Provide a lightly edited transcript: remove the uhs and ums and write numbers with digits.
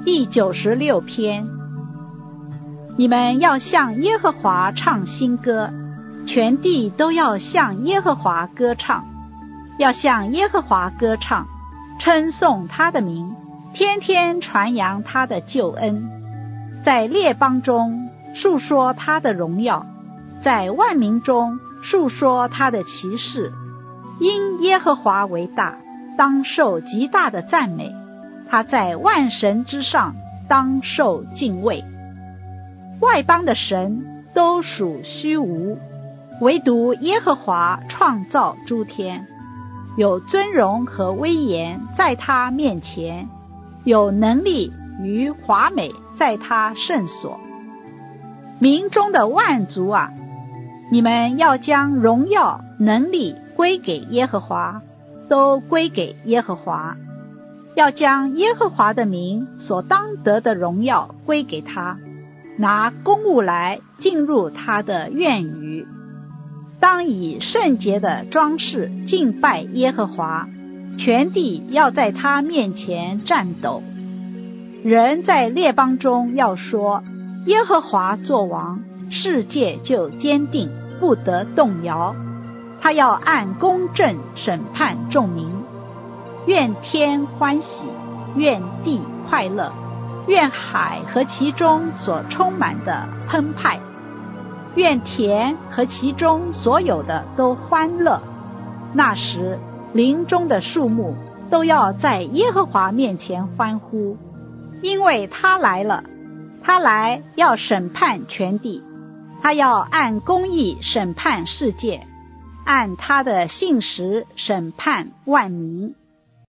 第96篇。你们要向耶和华唱新歌，全地都要向耶和华歌唱，要向耶和华歌唱，称颂他的名，天天传扬他的救恩，在列邦中述说他的荣耀，在万民中述说他的奇事。因耶和华为大，当受极大的赞美，他在万神之上，当受敬畏。外邦的神都属虚无，唯独耶和华创造诸天，有尊荣和威严在他面前，有能力与华美在他圣所。民中的万族啊，你们要将荣耀能力归给耶和华，都归给耶和华，要将耶和华的名所当得的荣耀归给他，拿公物来进入他的院宇。当以圣洁的装饰敬拜耶和华，全地要在他面前战斗。人在列邦中要说，耶和华作王，世界就坚定，不得动摇。他要按公正审判众民，愿天欢喜，愿地快乐，愿海和其中所充满的澎湃，愿田和其中所有的都欢乐。那时林中的树木都要在耶和华面前欢呼，因为他来了，他来要审判全地，他要按公义审判世界，按他的信实审判万民。